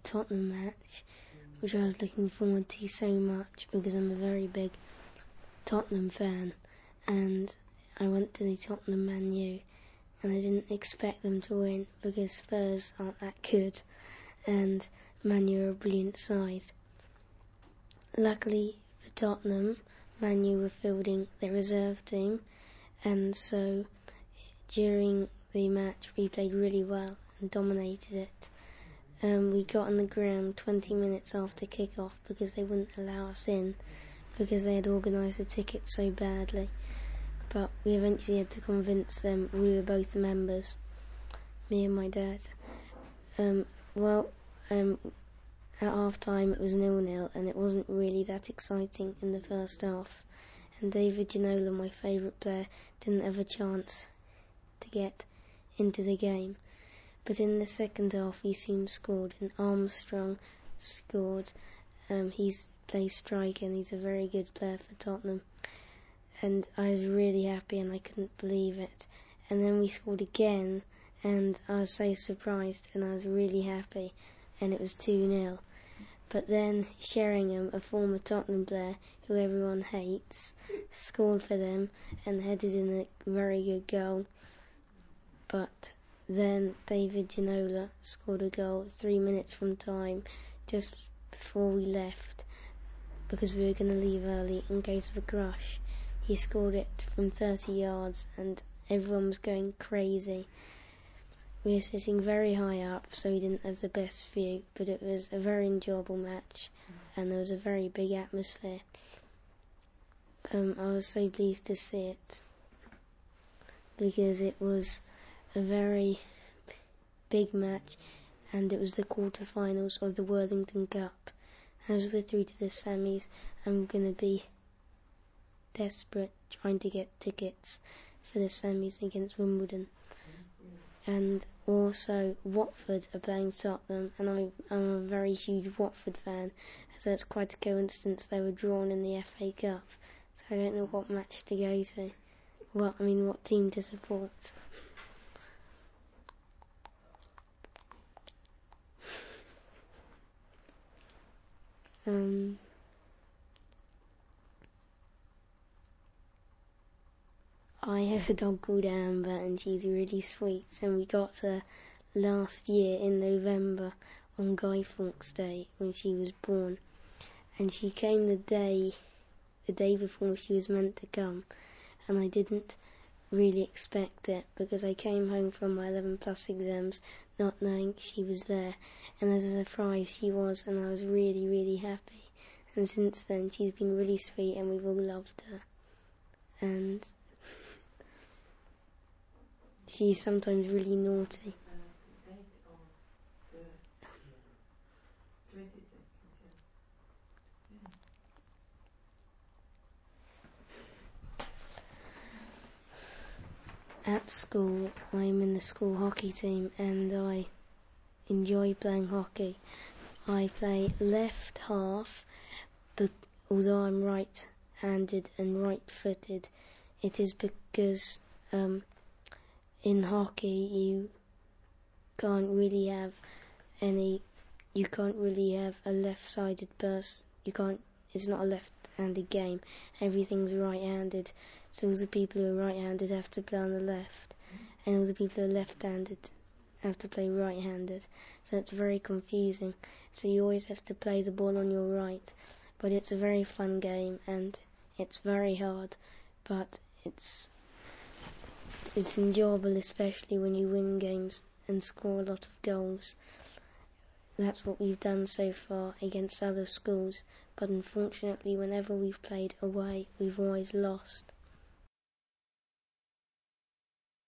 Tottenham match, which I was looking forward to so much because I'm a very big Tottenham fan, and I went to the Tottenham Man U, and I didn't expect them to win because Spurs aren't that good, and Man U are a brilliant side. Luckily for Tottenham, Man U were fielding their reserve team, and so during the match we played really well and dominated it. We got on the ground 20 minutes after kick-off because they wouldn't allow us in because they had organised the tickets so badly. But we eventually had to convince them. We were both members, me and my dad. At half-time it was 0-0 and it wasn't really that exciting in the first half. And David Ginola, my favourite player, didn't have a chance to get into the game. But in the second half he soon scored, and Armstrong scored. He plays striker and he's a very good player for Tottenham. And I was really happy and I couldn't believe it. And then we scored again and I was so surprised and I was really happy, and it was 2-0. But then Sheringham, a former Tottenham player who everyone hates, scored for them and headed in a very good goal. But then David Ginola scored a goal 3 minutes from time, just before we left, because we were going to leave early in case of a crush. He scored it from 30 yards and everyone was going crazy. We were sitting very high up, so we didn't have the best view, but it was a very enjoyable match and there was a very big atmosphere. I was so pleased to see it because it was a very big match and it was the quarter-finals of the Worthington Cup. As we're through to the semis, I'm going to be desperate trying to get tickets for the semis against Wimbledon. And also Watford are playing Tottenham, and I'm a very huge Watford fan, so it's quite a coincidence they were drawn in the FA Cup, so I don't know what match to go to. What team to support. I have a dog called Amber and she's really sweet, and we got her last year in November on Guy Fawkes Day when she was born, and she came the day before she was meant to come, and I didn't really expect it because I came home from my 11 plus exams not knowing she was there, and as a surprise she was, and I was really, really happy. And since then she's been really sweet and we've all loved her, and she's sometimes really naughty. At school, I'm in the school hockey team and I enjoy playing hockey. I play left half, but although I'm right-handed and right-footed, it is because in hockey you can't really have a left-sided person. It's not a left-handed game. Everything's right-handed. So all the people who are right-handed have to play on the left, and all the people who are left-handed have to play right-handed. So it's very confusing. So you always have to play the ball on your right. But it's a very fun game, and it's very hard, but it's enjoyable, especially when you win games and score a lot of goals. That's what we've done so far against other schools, but unfortunately whenever we've played away, we've always lost.